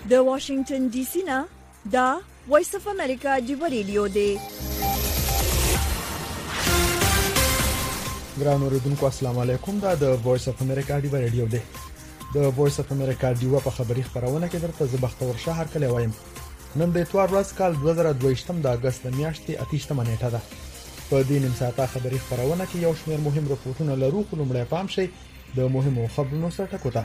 د واشنگټن ډي سي نه دا وایس اف امریکا دیو ریډیو دی. ګران اوریدونکو السلام علیکم. دا د وایس اف امریکا دیو ریډیو دی. د وایس اف امریکا دیو په خبری خبرونه کې درته زبختور شهر کله وایم. نن د اتوار ورځ کال 2022 د اگست میاشتې 28 نیټه ده. په دې نیم ساعته خبری خبرونه کې یو شمېر مهم راپورټونه لرو، خو لومړی پام شي د مهمو خبرونو سره ټکوته.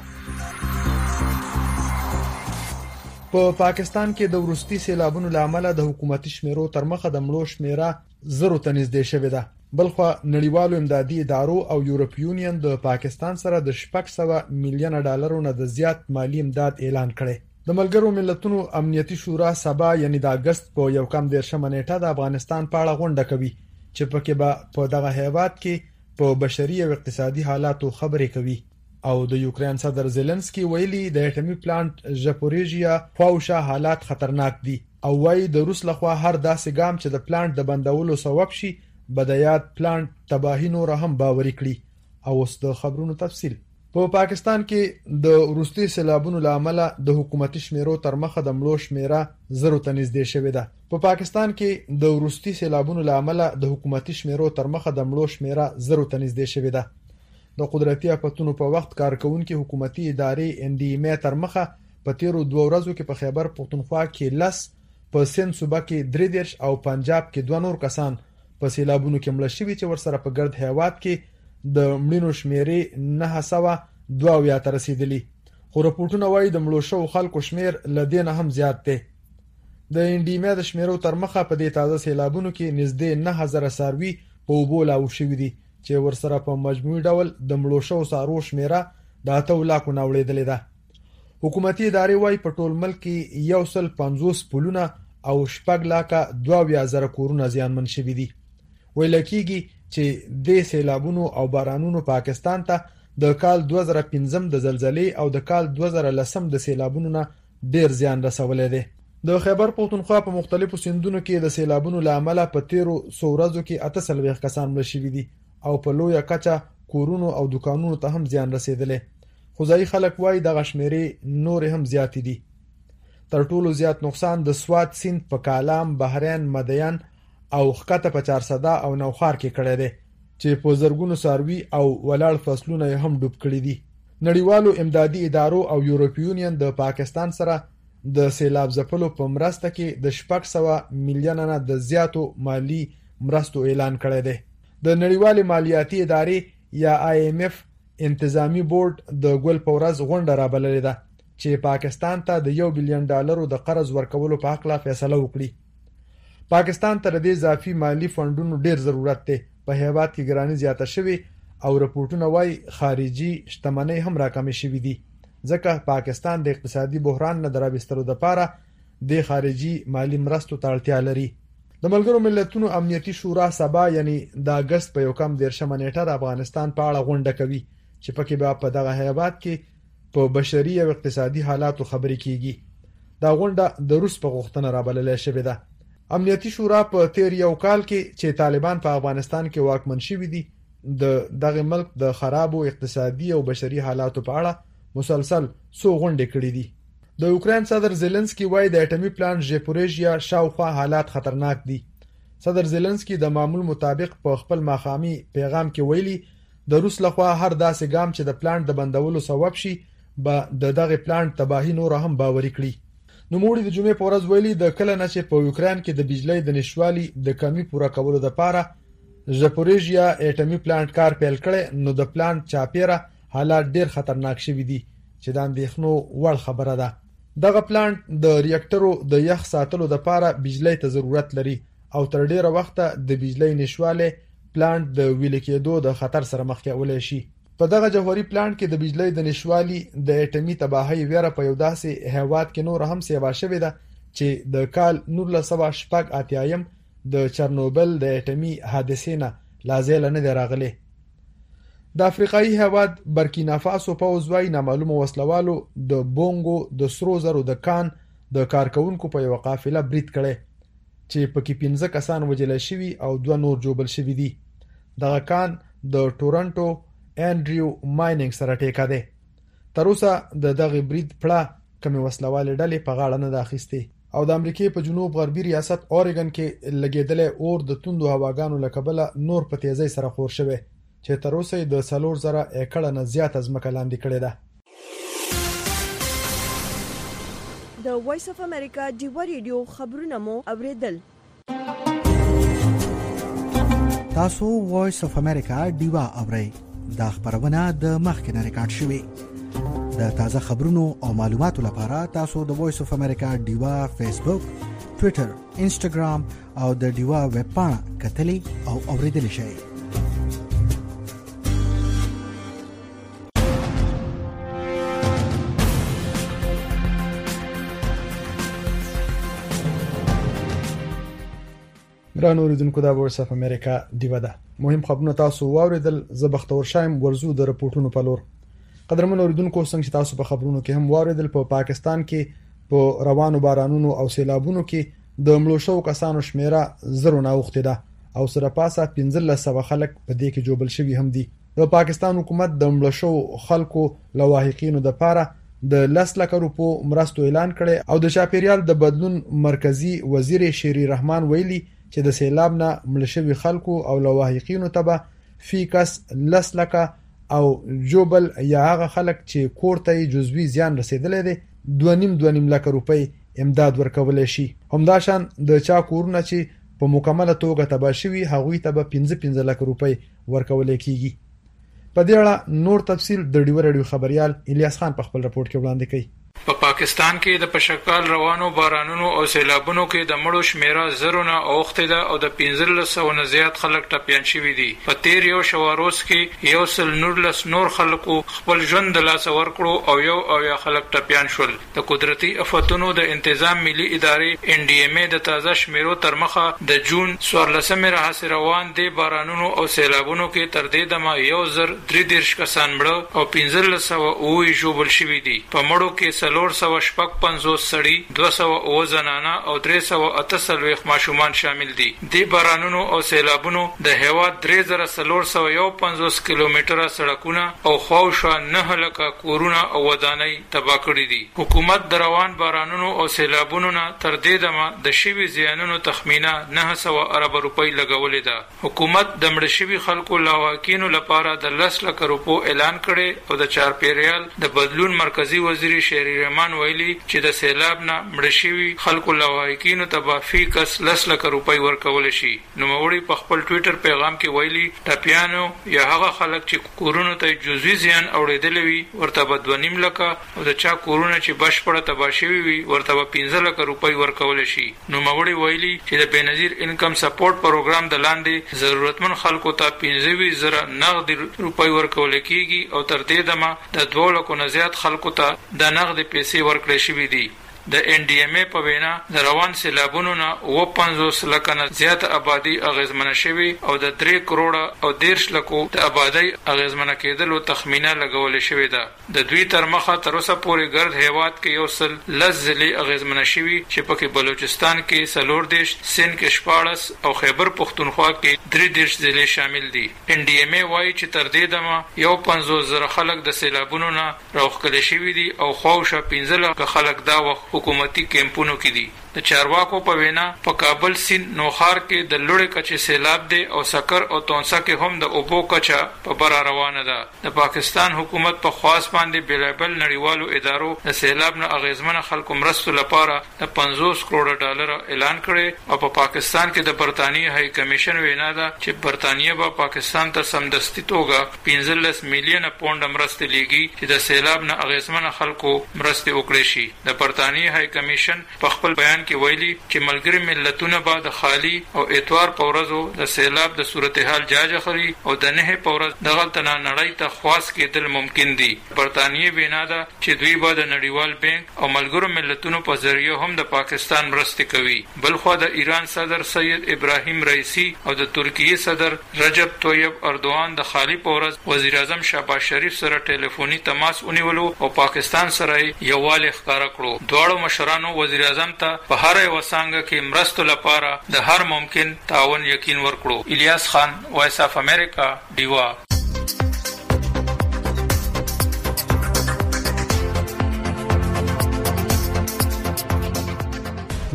په پاکستان کې د وروستي سیلابونو لامل د حکومتي شمیرو تر مخه د مړو شمیره زرو ته نږدې شوې ده. بلخو نړیوالو امدادي ادارو او یورپ یونین د پاکستان سره د 600 میلیون ډالرو نه د زیات مالی امداد اعلان کړي. د ملګرو ملتونو امنیتي شورا سبا یعنی د اگست په 1 نیټه د افغانستان په اړه غونډه کوي چې پکې به په دغه هیواد کې په بشري او اقتصادي حالاتو خبرې کوي. او د یوکرين صدر زيلنسکي ویلي د اټومي پلانټ ژاپوریژیا خواوشا حالات خطرناک دي او وايي د روس لخوا هر داسې ګام چې د پلانټ د بندولو سبب شي بدایات پلانټ تباہی نور هم باوري کړي. او اوس د خبرونو تفصیل. په پاکستان کې د وروستي سیلابونو لامل د حکومتي شمیرو تر مخه د مړو شمیره زرو ته نږدې شوې ده. په پاکستان کې د وروستي سیلابونو لامل د حکومتي شمیرو تر مخه د مړو شمیره زرو ته نږدې شوې ده. د قدرتي آفتونو په وخت کارکونکو حکومتي ادارې NDMA تر مخه په تیرو 2 ورځو کې په خیبر پختونخوا کې 10 په سند صوبه کې 3 او پنجاب کې 2 نور کسان په سیلابونو کې مړ شوي چې ورسره په ګرد هیواد کې د مړینو شمیرې 902 ته رسیدلی. خو راپورټونه وایي د مړو شو خلکو شمیر لدې نه هم زیات دی. د NDMA د شمیرو تر مخه په دې تازه سیلابونو کې نږدې 9000 ساروي په اوبو لاو شوي دي چې ورسره په مجموعي ډول د مړو شو سارو شمیره د 8 لاکو نه وړېدلې ده. حکومتي ادارې وايي په ټول ملک کې 150 پلونه او 6,22,000 کورونه زیانمن شوي دي. ویل کېږي چې د سیلابونو او بارانونو پاکستان ته د کال 2015 د زلزلې او د کال 2010 د سیلابونو نه ډیر زیان رسولې ده. د خیبر پختونخوا په مختلفو سیندونو کې د سیلابونو لامل په تیرو 100 ورځو کې 48 کسان مړ شوي دي او په لویه کچه کورونو او دکانونو ته هم زیان رسیدلی. خو ځایي خلک وایي دغه شمیرې نور هم زیات دي. تر ټولو زیات نقصان د سوات سیند په کالام، بحرین، مدین او خکته په 400 او نوخار کې کړی دی چې په زرګونو ساروي او ولاړ فصلونه هم ډوب کړي دي. نړیوالو امدادي ادارو او یورپ یونین د پاکستان سره د سیلاب ځپلو په مرسته کې د 600 میلیون نه د زیاتو مالی مرستو اعلان کړی دی. د نړیوالې مالیاتي ادارې یا IMF انتظامی بورډ د ګل په ورځ غونډه رابللې ده چې پاکستان ته د $1 بلین د قرض ورکولو په حق لا فیصله وکړي. پاکستان ته د اضافي مالی فندونو ډیر ضرورت دی. په هیواد کې ګراني زیاته شوې او راپورټونه وايي خارجي شتمنۍ هم راکمې شوې دي ځکه پاکستان د اقتصادي بحران نه دراوستلو لپاره د خارجي مالی مرستو ته اړتیا لري. د ملګرو ملتونو امنیتي شورا سبا یعنی د اگست په 1 نیټه د افغانستان په اړه غونډه کوي چې پکې به په دغه هیواد کې په بشري او اقتصادي حالاتو خبرې کیږي. دا غونډه د روس په غوښتنه رابللې شوې ده. امنیتي شورا په تیر یو کال کې چې طالبان په افغانستان کې واکمن شوي دي د دغه ملک د خرابو اقتصادي او بشري حالاتو په اړه مسلسل څو غونډې کړې دي. د یوکرين صدر زيلنسکي وایي د اټومي پلانټ ژاپوریژیا شاوخوا حالات خطرناک دي. صدر زيلنسکي د معمول مطابق په خپل ماخامي پیغام کې ویلي د روس لخوا هر داسې ګام چې د پلانټ د بندولو سبب شي به د دغه پلانټ تباہی نور هم باوري کړي. نو موږ د جمعې په ورځ ویلي د کله نه چې په یوکرين کې د بجلی د نشوالي د کمی پوره کولو لپاره ژاپوریژیا اټومي پلانټ کار پیل کړي نو د پلانټ چاپیره حالات ډیر خطرناک شوي دي چې د اندېښنو وړ خبره ده. دغه پلانټ د ریاکټرو د یخ ساتلو لپاره بجلی ته ضرورت لري او تر ډیره وخته د بجلی نشواله پلانټ د ویل کېدو د خطر سره مخ کېولای شي. په دغه جوهري پلانټ کې د بجلی د نشوالي د اټومي تباہی ویره په یو داسې هیواد کې نور هم سیوا شوې ده چې د کال 1988 د چرنوبل د اټومي حادثې نه لازال نه دی راغلی. د افریقایي هیواد برکینافاسو پوځ وايي نامعلومه وسلوالو د بونګو د سرو زرو د کان د کارکونکو په یو قافله برید کړي چې پکې 15 کسان وژل شوي او 2 نور جوبل شوي دي. دغه کان د ټورنټو انډریو مایننګ سره ټیکا ده. تر اوسه د دغه برید پړه کومې وسلوالې ډلې په غاړه نه اخیستې. او د امریکای په جنوب غربي ریاست اوريګن کې لګیدلې اور د توندو هواګانو له کبله نور په تیزی سره خور شوی چې تر اوسه د 4000 ایکړه نه زیات ځمکه لاندې کړې ده. د وایس اف امریکا ډیوا ریډیو خبرونه مو اوریدل. تاسو وایس اف امریکا ډیوا اورئ. دا خبرونه د مخکنه ریکارډ شوې. د تازه خبرونو او معلوماتو لپاره تاسو د وایس اف امریکا ډیوا فیسبوک، ټوئیټر، انسټاګرام او د ډیوا ویب پاڼه کتلې او اوریدل شئ. ګران اوریدونکو د وایس اف امریکا ډیوا ده. مهم خبرونه تاسو واوریدل. زه بختور شایم ورزو د رپورټونو په لور. قدرمن اوریدونکو څنګه تاسو په خبرونو کې هم واوریدل په پاکستان کې په روانو بارانونو او سیلابونو کې د مړو شو کسانو شمیره زرو نه اوخته ده او سره پاسه 1500 خلک په دې کې جوړل شوی هم دي. د پاکستان حکومت د مړو شو خلکو لواحقینو د پاره د 10 لک روپو مرستو اعلان کړي او د چاپیریال د بدلون مرکزی وزیر شیری رحمان ویلي چې د سیلاب نه مړ شوی خلکو او لواحقینو ته به فی کس 10 لک او جوبل یا هغه خلک چې کورته جزوی زیان رسیدلې دي 2.5 لک روپۍ امداد ورکول شي. همداشان د چا کورونه چې په مکمله توګه تباه شوي هغوی ته به 15 لک روپۍ ورکول کیږي. په دې اړه نور تفصیل د ډیوا ریډیو خبريال الیاس خان په خپل رپورت کې وړاندې کړي. په پاکستان کې د پشکال روانو بارانونو او سیلابونو کې د مړو شمیره زرونه اوخته ده او د 1500 نه زیات خلک ټپيان شوي دي. په تیر یو شواروس کې 119 نور خلکو خپل ژوند د لاس ورکړو او یا خلک ټپيان شول. د قدرتي آفتونو د تنظیم ملي ادارې NDMA د تازه شمیرو تر مخه د جون 14 راهیسې روان دي بارانونو او سیلابونو کې تر دې دمه 1033 کسان مړه او 1500 ژوبل شوي دي. په مړو کې 450 سړي، 200 زنانه او 348 ماشومان شامل دي. د بارانونو او سیلابونو د هیواد 3451 کیلومتره سړکونه او خواوشا 9 لک کورونه او ودانۍ تباه کړي دي. حکومت د روان بارانونو او سیلابونو نه تر دې دمه د شوي زیانونو تخمینه 900 ارب روپۍ لګولې ده. حکومت د مړ شوي خلکو لواحقینو لپاره د 10 لک روپو اعلان کړي او د چارپیریال د بدلون مرکزی وزیر شیری رحمان ویلي چې د سیلاب نه مړ شوي خلکو لواحقینو ته به فی کس 10 لک روپۍ ورکول شي. نوموړي په خپل ټوئیټر پیغام کې ویلي ټپیانو یا هغه خلک چې کورونو ته جزوی زیان اوریدلی وي ورته به 2.5 لک او د چا کورونه چې بشپړه تباه شوي وي ورته به 15 لک روپۍ ورکول شي. نوموړي ویلي چې د بېنظیر انکم سپورټ پروګرام د لاندې ضرورتمن خلکو ته 15,000 نغدي روپۍ ورکول کیږي او تر دې دمه د 2 لک نه زیات خلکو ته د نغدي پیسې ورکړې شوې دي. د NDMA په وینا د روان سیلابونو نه 50 لک نه زیات آبادی اغیزمنه شوی او د 3 کروڑه او 10 لکو د آبادی اغیزمنه کېدلو تخمینه لګول شوې ده. د دوی تر مخه تر اوسه پورې ګرد هیواد کې یو سل لزلې اغیزمنه شوی چې پکې بلوچستان کې 14 سند کې 14 او خیبر پختونخوا کې 3 ضلع شامل دي. NDMA وايي چې تر دې دمه 50,000 خلک د سیلابونو نه راوخلي شوی دي او خواوشا 15 لک خلک دا وخت حکومتي کیمپونو کې دي. د چارواکو په وینا په کابل سین نوخار کې د لوړې کچې سیلاب دی او سکر او تونسا کې هم د اوبو کچه په بر روانه ده. د پاکستان حکومت په خواص باندې بیلابل نړیوالو ادارو د سیلاب نه اغیزمن خلکو مرستو لپاره د 50 کروڑ ډالر اعلان کړي او په پاکستان کې د برتانیې هاي کمیشن وینا ده چې برتانیې به پاکستان ته سمدستي توګه 15 میلیون پاونډ مرستې لیږي چې د سیلاب نه اغیزمن خلکو مرستې وکړي شي. د برتانیې هاي کمیشن په خپل بیان کې ویلي چې ملګری ملتونه به د خالی او اتوار په ورځو د سیلاب د صورتحال جاج اخلي او د نه په ورځ دغه تنه نړۍ ته خواص کېدل ممکن دي. برتانیې وینا ده چې دوی به د نړیوال بانک او ملګرو ملتونو په ذریعہ هم د پاکستان مرستې کوي. بلخو د ایران صدر سید ابراهیم رئیسی او د ترکیه صدر رجب طیب اردوغان د خالی په ورځ وزیر اعظم شهباز شریف سره ټلیفوني تماس ونیولو او پاکستان سره یووالی ښکارا کړو. دواړو مشرانو وزیر اعظم ته په هر یو څنګه کې مرستو لپاره د هر ممکن تعاون یقین ورکړو. الیاس خان، وایس اف امریکا، ډیوا.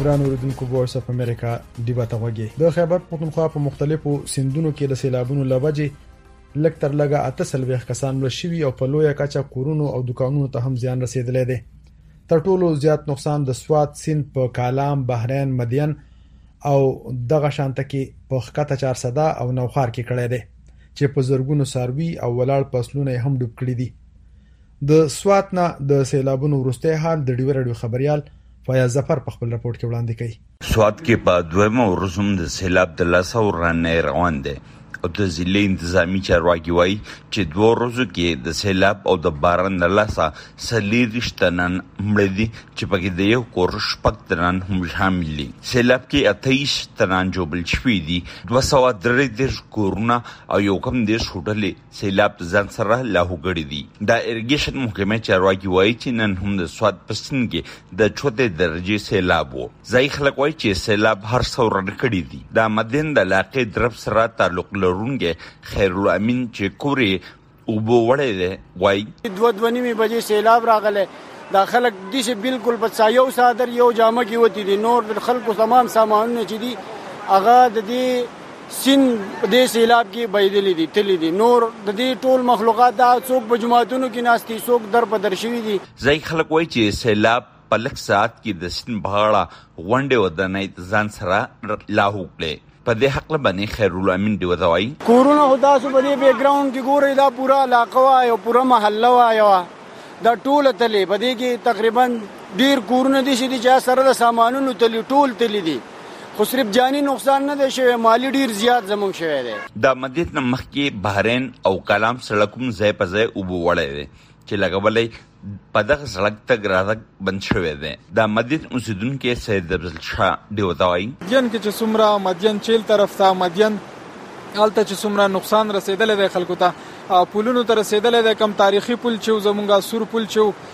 ګران اوریدونکو وایس اف امریکا ډیبا ته وګورئ. د خیبر پختونخوا په مختلفو سیندونو کې د سیلابونو لوجې لکتر لګه 8 کسان مړ شوي او په لویه کچه کورونو او دکانونو ته هم زیان رسیدلی دی. تر ټولو زیات نقصان د سوات سیند په کالام، بحرین، مدین او دغه شانته کې په خکته 400 او نوخار کې کړی دی چې په زرګونو ساروي او ولاړ فصلونه هم ډوب کړي دي. د سوات نه د سیلابونو وروستی حال د ډیوه رادیو خبريال فیاض ظفر په خپل راپورټ کې وړاندې کړي. سوات کې په دویمه ورځم د سیلاب د لاسه ورانه روان دي او د ضلع انتظامی چارواکي وایي چې 2 ورځو کې د سیلاب او د باران د لاسه 40 تنان مړه دي چې پکې د یو کور 6 تنان هم شامل دي. سیلاب کې 28 تنان جوړل شوي دي. 233 کورونه او یو کم 10 هوټلې سیلاب ځان سره لاهو کړي دي. د اریګیشن محکمه چارواکي وایي چې نن هم د سوات پسند کې د 14 درجه سیلاب وو. ځای خلک وایي چې سیلاب هر څو ورن کړي دي. د مدین د علاقې درب سره تعلق رونګه خیرالامین چې کوري او بو وړې ده وای 2:30 بجې سیلاب راغله. دا خلک د شه بالکل په سایو صادر یو جامه کې وتی دي. نور د خلکو تمام سامانونه چې دي هغه د دې سین د سیلاب کې بيدلې دي تلې دي. نور د دې ټول مخلوقات دا څوک په جماعتونو کې ناشتي څوک در په درشوي دي. ځای خلک وای چې سیلاب په لک ساعت کې د سین بغاړه غونډه ودانې ځان سره لاهو کړي. په دې حق باندې خیرالامین دی وځوي کورونه خدا سو په دې بیک گراوند کې ګوري دا پورا علاقه وا او پورا محله وا دا ټول تلې په دې کې تقریبا ډیر کورونه دي چې سره د سامانونو تلې ټول تلې دي. خو صرف جانی نقصان نه دی شوی، مالی ډیر زیات زموږ شوی دی. د مدینه مخکې بحرین او کلام سړکوم ځای په ځای او وړی دی چې لګولې په دغه سړک تګ راتګ بند شوی دی. د مدین اوسیدونکو سید افضل شاه دی وځوي مدین کې چې څومره مدین چیل طرف ته مدین الته چې څومره نقصان رسیدلی دی خلکو ته پولونو ته رسیدلی دی. کم تاریخي پول چې زمونږ سور پول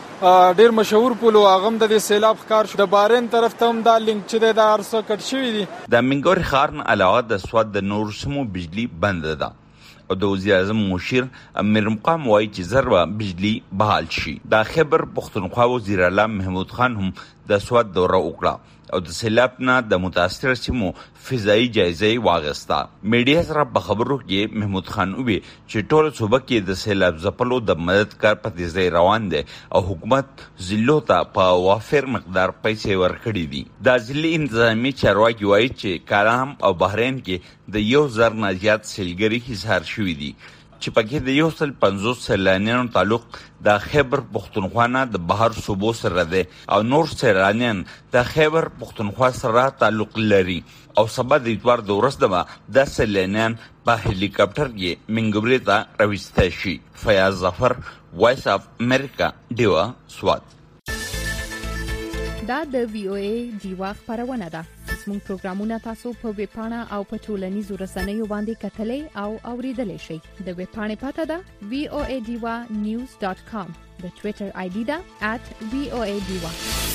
چې ډیر مشهور پول هغه هم د سیلاب ښکار شو. د بارین طرف ته هم دا لینک چې دی دا ارسه کټ شوی دی. د منګور ښار نه علاوه د سواد د نور سمو بجلی بند ده او د وزیر اعظم مشیر امیر مقام وایي چې ضربه بجلی بحال شي. د خیبر پختونخوا وزیر اعلی محمود خان هم د سواد دوره وکړه او د سیلاب نه د متاثر سیمو فضایي جایزه واغسته. میډیا سره په خبرو کې محمود خان وی چې ټول صوبه کې د سیلاب ځپلو د مدد کار په تیزی روان دی او حکومت ضلعو ته په وافر مقدار پیسې ورکړي دي. د ضلع انتظامی چارواکي وایي چې کالام او بحرین کې د 1000 نه زیات سیلګري حصار شوي دي چې پکې د 150 سیلانیانو تعلق د خیبر پختونخوا نه د بهر صوبو سره دی او نور سیلانیان د خیبر پختونخوا سره تعلق لري او سبا د اتوار د ورځ د سیلانیان په هلیکاپټر کې منګوري ته راوستل شي. فیاض ظفر، وایس اف امریکا، ډیوا سوات. دا د VOA ډیوا خبرونه ده. زموږ پروګرامونه تاسو په ویب پاڼه او په ټولنیزو رسنیو باندې کتلای او اوریدلای شئ. د ویب پاڼې پته ده voadiwa.news.com. د ټوئیټر آی ډي ده @voadiwa.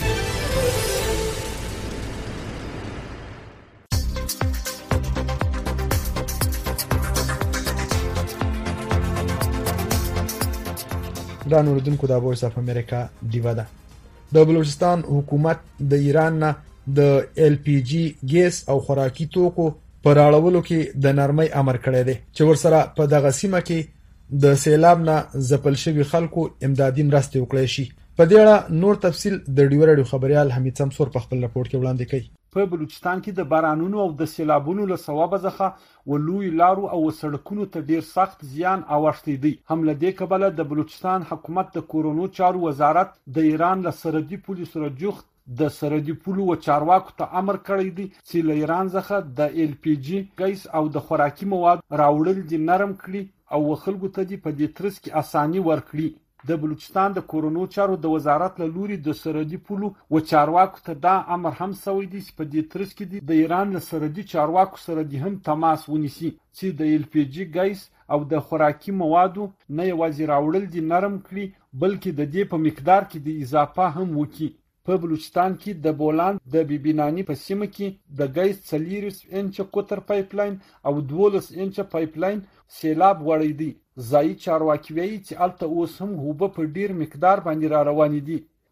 دا اوریدونکو د وایس اف امریکا ډیوا ده. د بلوچستان حکومت د ایران نه د LPG ګیس او خوراکي توکو پر اړولو کې د نرمۍ امر کړی دی چې ورسره په دغه سیمه کې د سیلاب نه ځپل شوي خلکو امدادي مرستې وکړي شي. په دې اړه نور تفصیل د ډیوه رادیو خبريال حمید سمسور په خپل راپورټ کې وړاندې کړي. په بلوچستان کې د بارانونو او د سیلابونو له سببه ځخه ولوی لارو او سړکونو ته ډیر سخت زیان اوښتی دی. هم له دې کبله د بلوچستان حکومت د کورونو چارو وزارت د ایران له سرحدي پولو سره جوخت د سرحدي پولو و چارواکو ته امر کړی دی چې له ایران څخه د LPG ګیس او د خوراکي مواد راوړل دي نرم کړي او خلکو ته دي په دې ترڅ کې اساني ورکړي. د بلوچستان د کورونو چارو د وزارت له لوري د سرحدي پولو و چارواکو ته دا امر هم شوی دی چې په دې ترڅ کې د ایران له سرحدي چارواکو سره دي هم تماس ونیسي چې د LPG ګیس او د خوراکي موادو نه یوازې راوړل دي نرم کړي بلکې د دې په مقدار کې د اضافه هم وکړي. په بلوچستان کې د بولان د بیبینانی په سیمه کې د ګیس 40 انچه کوتر پایپلاین او 12 انچه پایپلاین سیلاب وړي دي. ځایي چارواکي وایي چې الته اوس هم هوبه په ډیر مقدار باندې را روان دي.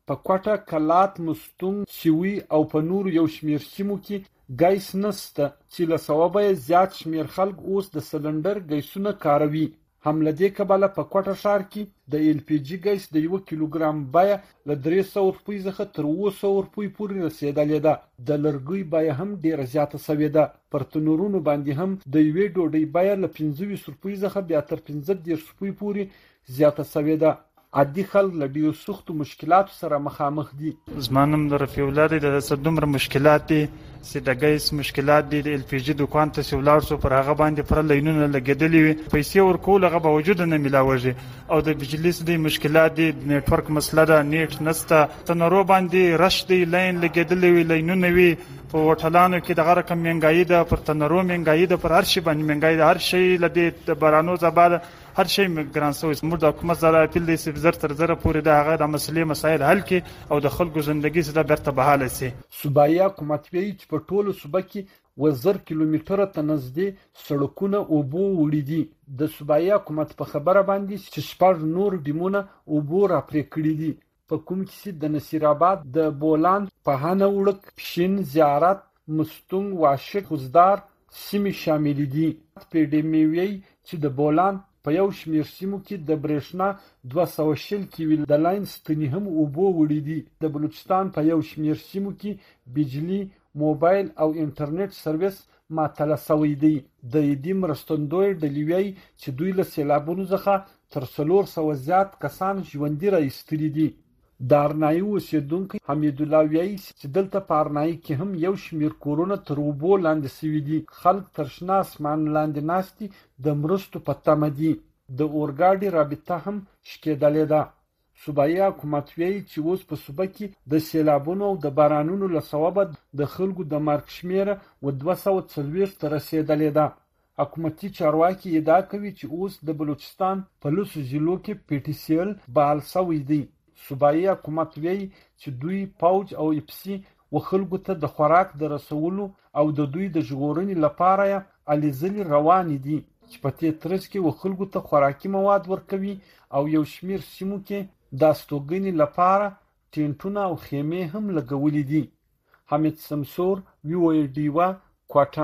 په کوټه، کلات، مستونګ، سیوی او په نور یو شمیر سیمو کې ګیس نشته چې له سببه زیات شمیر خلک اوس د سلندر ګیسونه کاروي. هم له دې کبله په کوټه ښار کې د ایل پی جی ګیس د 1 کیلوګرام بیه له 300 روپۍ څخه تر 200 روپۍ پورې رسیدلې ده. د لرګي بیه هم ډیره زیاته شوې ده. پر تنورونو باندې هم د یوې ډوډۍ بیه له 25 روپۍ څخه بیا تر 15 روپۍ پورې زیاته شوې ده. عادي خلک له ډیرو سختو مشکلاتو سره مخامخ دي. زمانم د رفیع الله دی د صدومره مشکلات دي چې د ګیس مشکلات دي. د ایل پی جی دکان ته چې ولاړ شو پر هغه باندې پر لینونه لګېدلې وي، پیسې ورکول هغه باوجود نه ملاوږي. او د بجلی د مشکلات دي، د نیټورک مسله ده، نیټ نسته، تنورو باندې رش دی، لین لګېدلې وي، لینونه وي. په هوټلانو کې دغه رقم مهنګایي ده، پر تنورو مهنګایي ده، پر هر شي باندې مهنګایي ده. هر شی له دې د بارانو زباله هر شی ګران شوی. موږ د حکومت سره اپیل دی چې زر تر زره پورې د هغه د مسلې مسایل حل کړي او د خلکو ژوندګي سره بیرته بحاله شي. صوبایي حکومت وایي چې په ټولو صوبه کې 1000 کیلومتره ته نږدې سړکونه اوبو وړي دي. د صوبایي حکومت په خبره باندې چې 6 نور ډیمونه اوبو راپرې کړي دي، په کوم کې د نصیر آباد، د بولان، پهانه وړک، پښین، زیارت، مستونګ، واشک، خوزدار سیمې شامل دي. په دې میوي چې د بولان په یو شمیر سیمو کې د برېښنا 200 کیوي د لاین ستنې هم اوبو وړي دي. د بلوچستان په یو شمیر سیمو کې بجلی، موبایل او انټرنیټ سرویس معطله شوی دی. د دې مرستندوی ډلې چې دوی له سیلابونو څخه تر 400 زیات کسان ژوندي راایستلي دي. د ارنایي اوسیدونکي حمید الله وایي چې دلته په ارنایي کې هم یو شمیر کورونه تر اوبو لاندې شوي دي. خلک تر شنه اسمان لاندې ناستي د مرستو په تمه دي. د اورګاډي رابطه هم شکېدلې ده. صوبایي حکومت وایي چې اوس په صوبه کې د سیلابونو او د بارانونو له سببه د خلکو د مرګ شمېره 240 ته رسېدلې ده. حکومتي چارواکي ادعا کوي چې اوس د بلوچستان په لسو ضلعو کې پی ټي سی ال بحال شوی دی. صوبایي حکومت وایي چې دوی پوج او اپسي و خلکو ته د خوراک د رسولو او د دوی د ژغورنې لپاره هلې ځلې روانې دي چې په دې ترڅ کې و خلکو ته خوراکي مواد ورکوي او یو شمیر سیمو کې د استوګنې لپاره ټینټونه او خیمې هم لګولې دي. حمید سمسور، وی او ای ډیوا، کوټه.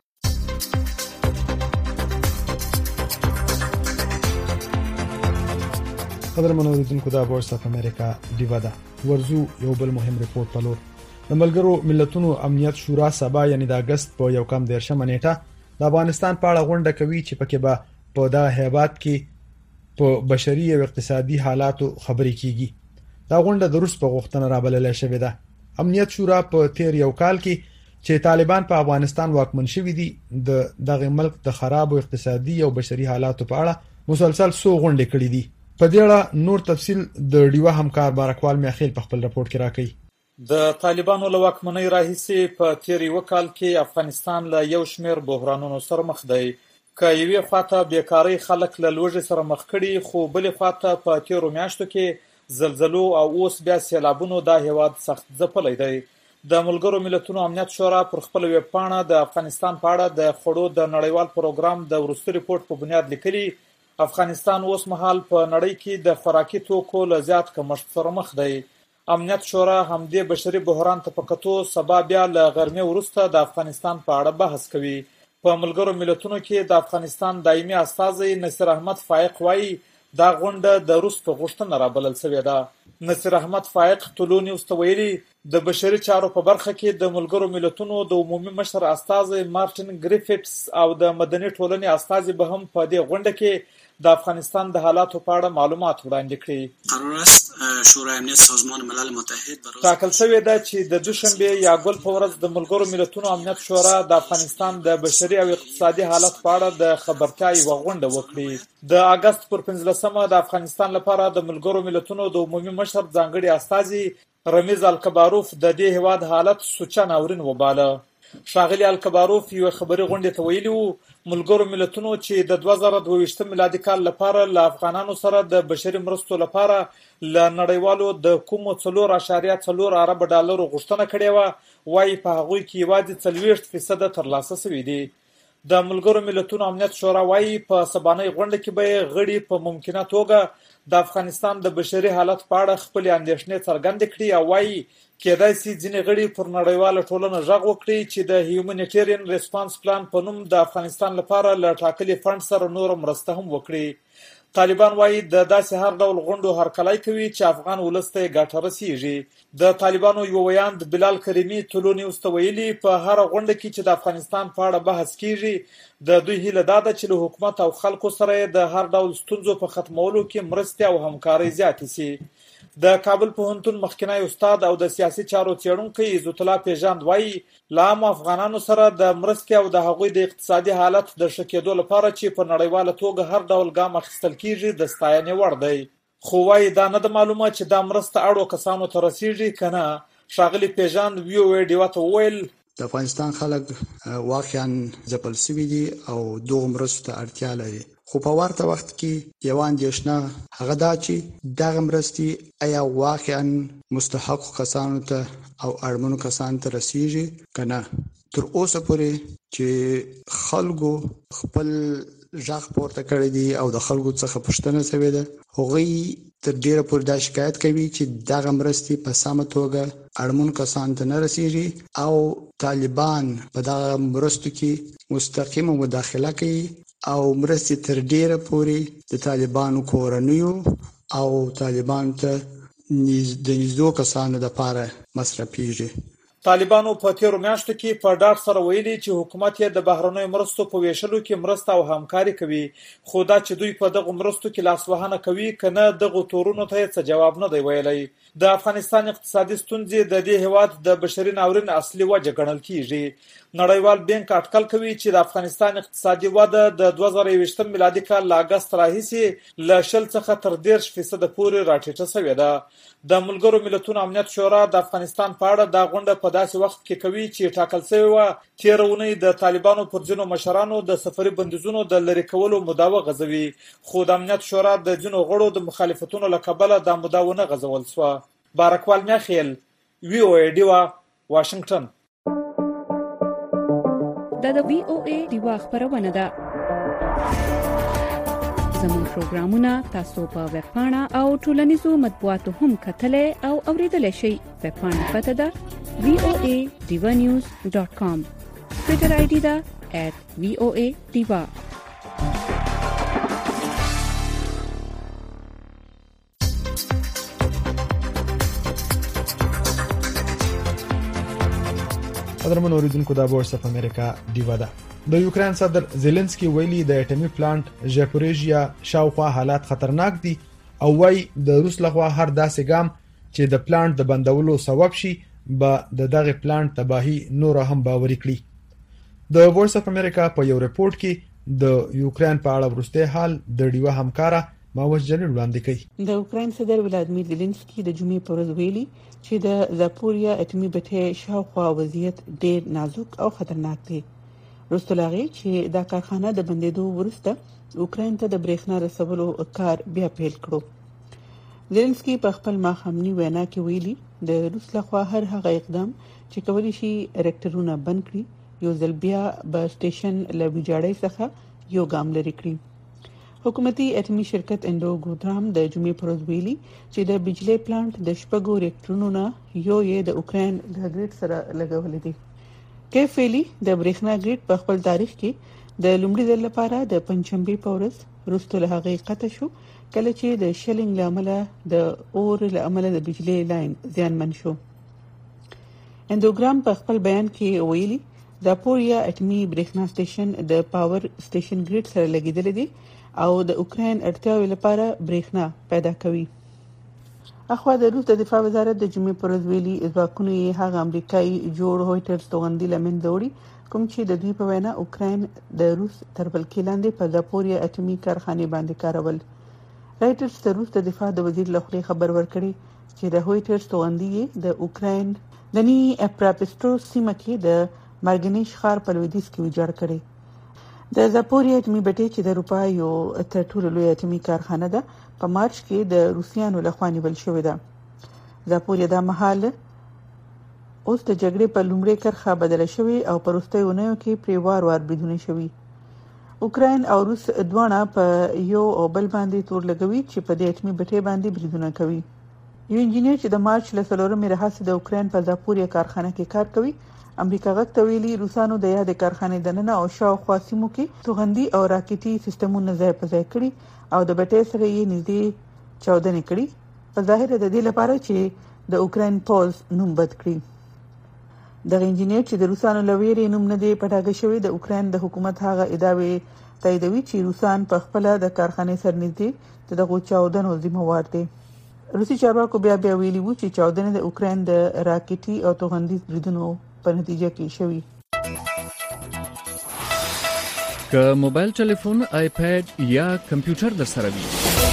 قدرمنو اوریدونکو، دا وایس اف امریکا ډیوا ده. ورزو یو بل مهم ریپورت په لور. د ملګرو ملتونو امنیت شورا سبا یعنی د اگست په 1 نیټه د افغانستان په اړه غونډه کوي چې پکې به په دغه هیواد کې په بشري او اقتصادي حالاتو خبرې کیږي. دا غونډه د روس په غوښتنه رابلل شوې ده. امنیت شورا په تیر یو کال کې چې طالبان په افغانستان واکمن شوي دي د دغه ملک د خراب او اقتصادي او بشري حالاتو په اړه مسلسل څو غونډې کړې دي. په دې اړه نور تفصیل د ډیوا همکار بارکوال میاخیل په خپل راپورټ کې راکړي. د طالبانو له واکمنۍ راهیسې په تیر یو کال کې افغانستان له یو شمېر بحرانونو سره مخ دی. که یوې خواته بیکارۍ خلک له لوږې سره مخ کړي، خو بلې خواته په تیرو میاشتو کې زلزلو او اوس بیا سیلابونو دا هیواد سخت ځپلی دی. د ملګرو ملتونو امنیت شورا پر خپل ویبپاڼه د افغانستان په اړه د خوړو د نړیوال پروګرام د وروستي ریپورت په بنیاد لیکلي افغانستان اوس مهال په نړۍ کې د خوراکي توکو له زیات کمښت سره مخ دی. امنیت شورا همدې بشري بحران ته په کتو سبا بیا له غرمې وروسته د افغانستان په اړه بحث کوي. په ملګرو ملتونو کې د افغانستان دایمي استازی نصیر احمد فائق وایي دا غونډه د روس په غوښتنه رابلل شوې ده. نصیر احمد فائق ټولو نیوز ته ویلي د بشري چارو په برخه کې د ملګرو ملتونو د عمومي مشر استازی مارټین ګریفټس او د مدني ټولنې استازی به هم په دې غونډه کې د افغانستان د حالاتو په اړه معلومات وړاندې کړي. قرار است شورای امنیت سازمان ملل متحد ټاکل شوې ده چې د دوشنبه یا ګل په ورځ د ملګرو ملتونو امنیت شورا د افغانستان د بشري او اقتصادي حالت په اړه د خبرتیا یوه غونډه وکړي. د اگست پر 15مه د افغانستان لپاره د ملګرو ملتونو د عمومي مشر ځانګړي استازي رمیز الکباروف د دې هیواد حالت سوچه ناورین وباله. ښاغلي الکباروف یو خبري غونډه ته ویلي وو ملګرو ملتونو چې د 2022 میلادي کال لپاره له افغانانو سره د بشري مرستو لپاره له نړیوالو د کومو 4.4 ارب ډالرو غوښتنه کړې وه، وايي په هغوی کې یوازې 40% ترلاسه شوي دي. د ملګرو ملتونو امنیت شورا وايي په سبانۍ غونډه کې به غړي په ممکنه توګه د افغانستان د بشري حالت په اړه خپل اندېښنې څرګندې کړي او وايي کېدای شي ځینې غړي پر نړیواله ټولنه غږ وکړي چې د هیومانیټیرین ریسپانس پلان په نوم د افغانستان لپاره له ټاکلي فند سره نور مرسته هم وکړي. طالبان وايي د داسې هر ډول غونډو هرکلی کوي چې افغان ولس ته ګټه رسیږي. د طالبانو یو ویاند بلال کریمي ټولو نیوز ته ویلي په هر غونډه کې چې د افغانستان په اړه بحث کیږي د دوی هیله دا ده چې له حکومت او خلکو سره د هر ډول ستونزو په ختمولو کې مرستې او همکاري زیاتې شي. د کابل پوهنتون مخکنی استاد او د سیاسي چارو څېړونکی عزت الله پیژاند وايي له عام افغانانو سره د مرستې او د هغوی د اقتصادي حالت د ښه کېدو لپاره چې په نړیواله توګه هر ډول ګام اخیستل کیږي د ستاینې وړ دی. خو وايي دا نه ده معلومه چې دا مرسته اړو کسانو ته رسیږي که نه. ښاغلي پیژاند VOA ډیوا ته وویل د افغانستان خلک واقعا ځپل شوي دي او دغو مرستو ته اړتیا لري، خو په ورته وخت کې یو اندېښنه هغه دا چې دغه مرستې آیا واقعا مستحقو کسانو ته او اړمنو کسانو ته رسیږي که نه. تر اوسه پورې چې خلکو خپل غږ پورته کړی دی او د خلکو څخه پوښتنه شوې ده، هغوی تر ډیره پورې دا شکایت کوي چې دغه مرستې په سمه توګه اړمنو کسانو ته نه رسیږي او طالبان په دغه مرستو کې مستقیمه مداخله کوي او مرستې تر ډیره پورې د طالبانو کورنیو او طالبانو ته د نږدې کسانو لپاره مصرفیږي. طالبانو په تیرو میاشتو کې په ډاډ سره ویلي چې حکومت یې د بهرنیو مرستو په ویشلو کې مرسته او همکاري کوي، خو دا چې دوی په دغه مرستو کې لاسوهنه کوي که نه دغو تورونو ته یې څه جواب نه دی ویلی. د افغانستان اقتصادي ستونزې د دې هیواد د بشري ناورین اصلي وجه ګڼل کیږي. نړیوال بانک اټکل کوي چې د افغانستان اقتصادي وده د 2021 میلادي کال له اګست راهیسې له 20 څخه تر 10% پورې راټیټه شوې ده. د ملګرو ملتونو امنیت شورا د افغانستان په اړه دا غونډه په داسې وخت کې کوي چې ټاکل شوې وه تېره اونۍ د طالبانو پر ځینو مشرانو د سفري بندیزونو د لرې کولو موده وغځوي، خو د امنیت شورا د ځینو غړو د مخالفتونو له کبله دا موده ونه غځول شوه. بارکوال میاخیل VOA ډیوا واشنگټن. دا د VOA ډیوا خبرونه ده. زموږ پروګرامونه تاسو په ویب پاڼه او ټولنیزو مطبوعاتو هم کتلای او اوریدلای شئ. ویب پاڼه پته ده voadevanews.com. ټویټر آی ډي ده @voadeva. قدرمن اوریدونکو دا وایس اف امریکا ډیوا ده. د یوکرين صدر زيلنسکي ویلي د اټومي پلانټ ژاپوریژیا شاوخوا حالات خطرناک دي او وايي د روس لخوا هر داسې ګام چې د پلانټ د بندولو سبب شي به دغه پلانټ تباہي نور هم باوري کړي. د وایس اف امریکا په یو ریپورت کې د یوکرين په اړه ورسته حال د ډیوا همکارا ماوس جنرال وړاندې کړي. د یوکرين صدر ولادیمیر زيلنسکي د جمعې پر ورځ ویلي چې د زاپوریا اټومي بټۍ شاوخوا وضعیت ډېر نازک او خطرناک دی. رستلاغي چې دا کارخانه د بندیدو وروسته اوکرين ته د برېښنا رسولو کار بیا پیل کړو. زيلنسکي په خپل ماښامني وینا کې ویلي د روس لخوا هر هغه اقدام چې کولی شي ریکټرونه بند کړي یو ځل بیا به سټیشن له ویجاړۍ څخه یو ګام لري کړی. حکومتي اټومي شرکت اندوګودرام د جمعې پر ورځ ویلي چې د بجلی پلانټ د شپږو ریکټرونو نه یو یې د اوکرين د ګریډ سره لګول دي. کیف ویلي د برېښنا ګریډ په خپل تاریخ کې د لومړي ځل لپاره د پنځشنبه په ورځ وروسته له حقیقت شو کله چې د شلینګ لامل د اور لامل د بجلی لاین زیانمن شو. اندوګرام په خپل بیان کې ویلي زاپوریا اټومي برېښنا سټیشن د پاور سټیشن ګریډ سره لګیدل دي او د اوکرين اړتیاوې لپاره برېښنا پیدا کوي. اخوا د روس د دفاع وزارت د جمعې پر ورځ ویلي ځواکونه یې هغه امریکایي جوړ هویټرز توغندي لمن دوړي کوم چې د دوی په وینا اوکرين د روس تر بلکې لاندې په زاپوریا اټومي کارخانه باندې کارول. رایټرز د روس د دفاع د وزیر لخوا خبر ورکړي چې د هویټرز توغندي د اوکرين د نی اپراپسترو سیمه کې د مارګنیش ښار په لویدیځ کې ویجاړ کړي. د زاپوریا اټومي بټۍ چې د اروپا یو تر ټولو لوی اټومي کارخانه ده په مارچ کې د روسیانو لخوا نیول شوې ده. زاپوریا د مهال اوس د جګړې په لومړۍ کرخه بدله شوې او په وروستیو اونیو کې پرې وار بریدونه شوي. اوکراین او روس دواړه په یو او بل باندې تور لګوي چې په دې اټومي بټۍ باندې بریدونه کوي. یو انجینر چې د مارچ له 4 راهیسې د اوکراین په زاپوریا کارخانه کې کار کوي، امریکا غږ ته ویلي روسانو د یادې کارخانې دننه او شاوخوا سیمو کې توغندي او راکټي سیستمونه ځای په ځای کړي او د بټۍ سره یې نږدې چاودنې کړي، په ظاهر د دې لپاره چې د اوکراین پوز نوم بد کړي. دغه انجینر چې د روسانو لویری نوم نه دی پټاګه شوی، د اوکراین د حکومت هغه ادعاوې تاییدوي چې روسان په خپل د کارخانې سره نږدې دغه چاودنو ذمہوار دي. روسي چارواکو بیا ویلي وو چې چاودنې د اوکراین د راکټي او توغندي بریدونو په نتیجه کې شوي. که موبایل ټلیفون، آیپاد یا کمپیوټر در سره وي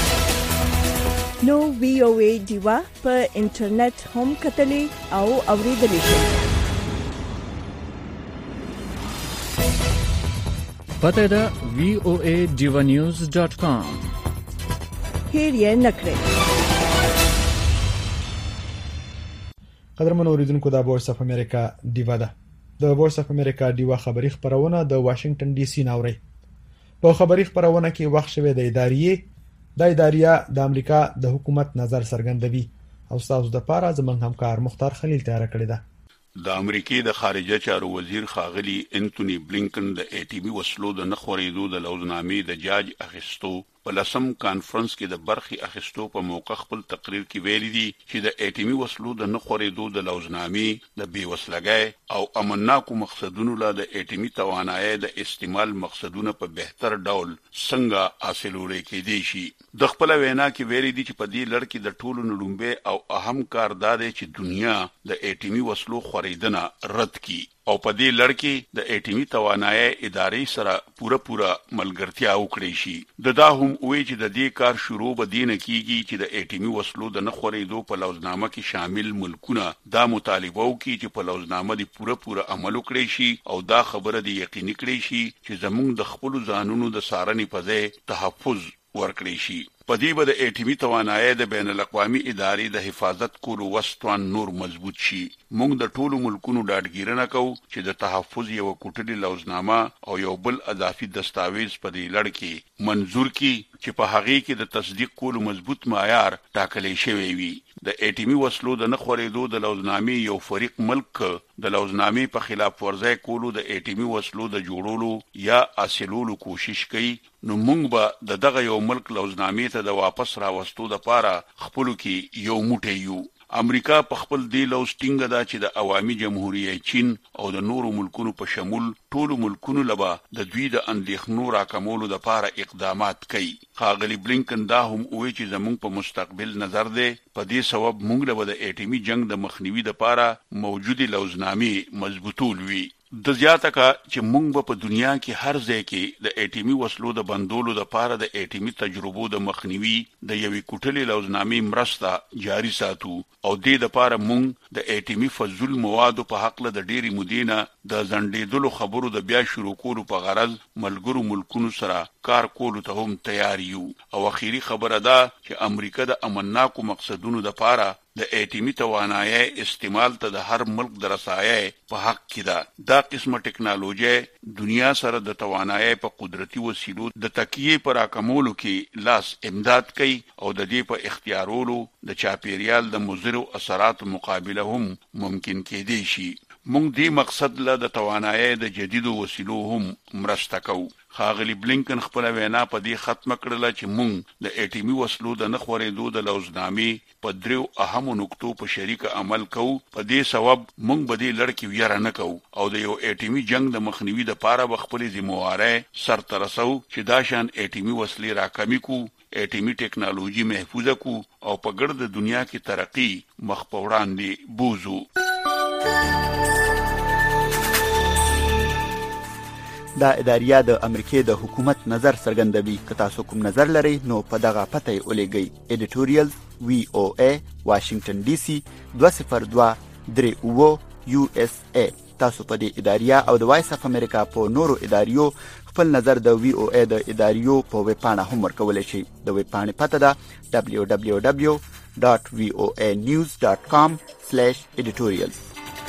نو VOA دیوا په انټرنیټ هم کتلې او اوریدلې شئ. پته ده voadivanews.com. هیر یې نکړئ. قدرمن اوریدونکو، دا وایس اف امریکا دیوا ده. د وایس اف امریکا دیوا خبری خبرونه د واشنگټن ډي سي ناوړي. په خبری خبرونه کې وخت شوه د اداریه د امریکا د حکومت نظر څرګندوي او تاسو د پاره زمونږ همکار مختار خلیل تیار کړی ده. د امریکای د خارجه چارو وزیر خاغلی انټونی بلینکن د ایټیبی وسلو د نخورېدو د لوزنامې د جاج اخیستو په لسم کانفرنس کې د برخي اخیستو په موقع خپل تقریر کې ویلي دي چې د ایټیبی وسلو د نخورېدو د لوزنامې د بیوسلګۍ او امناکو مقصدونو له د ایټیبی توانایي د استعمال مقصدونه په بهتر ډول څنګه حاصلول کېدي شي. د خپل وینا کې ویلي دي چې په دې لړ کې د ټولو نړیوال او اهم کار دا دی چې دنیا د ایټیبی وسلو خریدنه رد کړي او په دې لړ کې د ایټیمي توانایي ادارې سره پوره ملګرتیا وکړي شي. دا هم وایي چې د دې کار شروع به دینه کیږي چې د ایټیمي وسلو د نخورېدو په لوزنامه کې شامل ملکونه دا مطالبه وکړي چې په لوزنامه دی پوره عمل وکړي شي او دا خبره دی یقیني کړي شي چې زموږ د خپل ځانونو د سارنې په ځای تحفظ ورکړي شي. په دې به د ایټیمي توانایي د بین الاقوامي ادارې د حفاظت کولو وسطوان نور مضبوط شي. موږ د ټولو ملکونو ډاډګیرنه کوو چې د تحفظ یو کوټلي لوزنامه او یو بل اضافي دستاویز په دې لړ کې منظور کی چې په هغه کې د تصدیق کولو مضبوط معیار ټاکلی شوی وي. د ایټیمي وسلو د نخورېدو د لوزنامې یو فریق ملک د لوزنامې په خلاف ورزي کولو د ایټیمي وسلو د جوړولو یا حاصلولو کوشش کوي، نو موږ به دغه یو ملک لوزنامې ته د واپس راوستو لپاره خپل کې یو موټی یو. امریکا په خپل دی لوز ټینګه دا چې د عوامي جمهوریت چین او د نورو ملکونو په شمول ټولو ملکونو لبا د دوی د اندېښنو راکمولو لپاره اقدامات کوي. خاغلی بلینکن دا هم وایي چې زموږ په مستقبل نظر دی په دې سبب موږ له د ایټیمي جنگ د مخنیوي لپاره موجودي لوزنامې مضبوطول وي. د زیاته کا چې موږ په دنیا کې هر ځای کې د ایټیمي وسلو د بندولو لپاره د ایټیمي تجربو د مخنیوي د یوې کوټلې لوزنامې مرسته جاری ساتو او دې لپاره موږ د ایټیمي فضل موادو په حق له د ډېری مدینه د ځنډېدلو خبرو د بیا شروع کولو په غرض ملګرو ملکونو سره کار کولو ته هم تیار یو. او اخیری خبره ده چې امریکا د امناکو مقصدونو لپاره د ایټیمي توانایي استعمال ته د هر ملک د رسایي په حق کې ده. دا قسمه ټکنالوژي دنیا سره د توانایي په قدرتي وسیلو د تکیه پر راکمولو کې لاس امداد کوي او د دې په اختیارولو د چاپیریال د مضرو اثراتو مقابله هم ممکن کېدی شي. موږ دې مقصد له د توانایي د جديدو وسیلو هم مرسته کوو. خاغلی بلینکن خپل وینا په دې ختم کړله چې موږ د ایټیمي وسلو د نخورېدو د لوزنامې په دریو اهمو نقطو په شریک عمل کوو. په دې سبب موږ به دې لړ کې ویره نه کوو او د یو ایټیمي جنگ د مخنیوي لپاره به خپل ذمہواري سرته رسو چې دا شان ایټیمي وسلې راکمې کو، ایټیمي ټکنالوژي محفوظه کو او په ګرد دنیا کې ترقی مخ په وړاندې بوزو. دا اداریه د امریکای د حکومت نظر څرګندوي. که تاسو کوم نظر لرئ نو په دغه پته یې ولېږئ. ایډیټوریال VOA واشنگټن ډي سي 20238 USA. تاسو په دې اداریه او د وایس اف امریکا په نورو اداریو خپل نظر د VOA د اداریو په ویب پاڼه هم ورکولی شئ. د ویب پاڼې پته ده www.voanews.com/editorials.